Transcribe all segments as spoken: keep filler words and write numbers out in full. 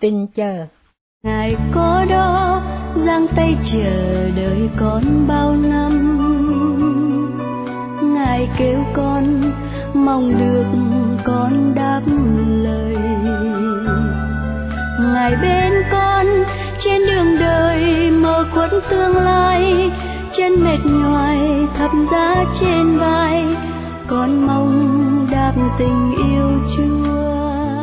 Tình chờ. Ngài có đó giang tay chờ đợi con bao năm, Ngài kêu con mong được con đáp lời. Ngài bên con trên đường đời mơ khuất tương lai, chân mệt nhoài thập giá trên vai, con mong đáp tình yêu Chúa.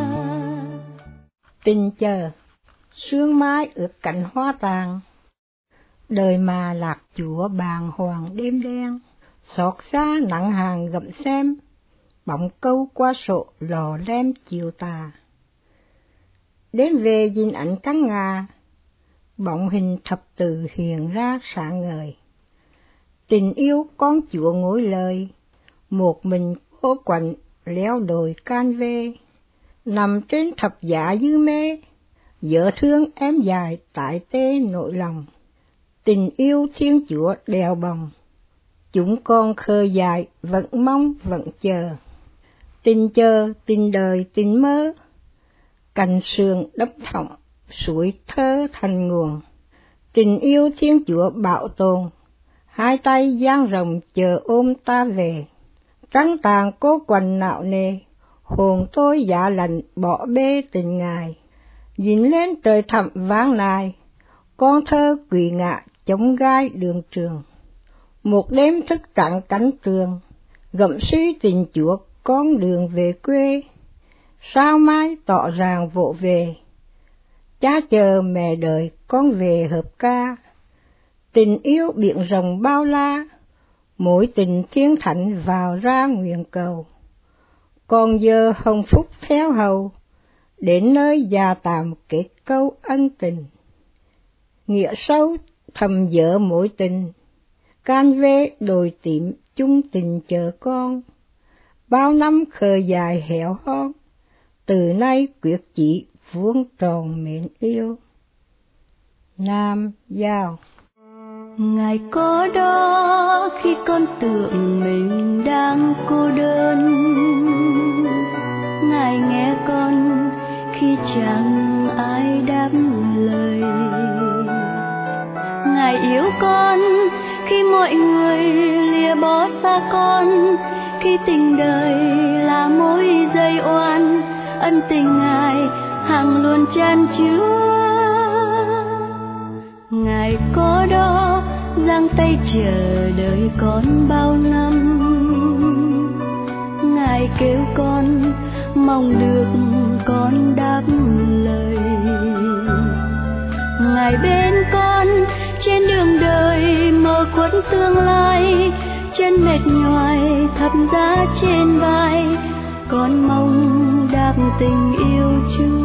Tình chờ. Sương mai ướt cánh hoa tàn, đời mà lạc chúa bàng hoàng đêm đen, xót xa nặng hàng gặm xem, bóng câu qua sổ lò lem chiều tà. Đến về nhìn ảnh trắng ngà, bóng hình thập tự hiện ra sáng ngời. Tình yêu con chúa ngối lời, một mình cô quạnh léo đồi can về, nằm trên thập giá dư mê, dở thương em dài tại tê nội lòng. Tình yêu Thiên Chúa đèo bồng, chúng con khờ dài vẫn mong vẫn chờ. Tình chờ, tình đời, tình mơ, cành sườn đắp thọng, suối thơ thành nguồn. Tình yêu Thiên Chúa bảo tồn, hai tay dang rộng chờ ôm ta về. Trắng tàn cố quạnh nạo nề, hồn tôi dạ lạnh bỏ bê tình Ngài. Nhìn lên trời thẳm vang nài, con thơ quỳ ngạ chống gai đường trường. Một đêm thức trắng cánh tường, gặm suy tình Chúa con đường về quê. Sao mai tỏ ràng vỗ về, cha chờ mẹ đợi con về hợp ca. Tình yêu biển rộng bao la, mỗi tình thiên thánh vào ra nguyện cầu. Còn giờ hồng phúc theo hầu, đến nơi già tạm kết câu ân tình. Nghĩa sâu thầm dở mỗi tình, can vê đồi tím chung tình chờ con. Bao năm khờ dài hẻo hon, từ nay quyết chỉ vuông tròn mến yêu. Nam Giao. Ngài có đó khi con tưởng mình đang cô đơn, Ngài nghe con khi chẳng ai đáp lời. Ngài yêu con khi mọi người lìa bỏ xa con, khi tình đời là mối dây oan, ân tình Ngài hằng luôn chan chứa. Ngài có đó giang tay chờ đợi con bao năm, Ngài kêu con mong được con đáp lời. Ngài bên con trên đường đời mơ khuất tương lai, chân mệt nhoài thập giá trên vai, con mong đáp tình yêu Chúa.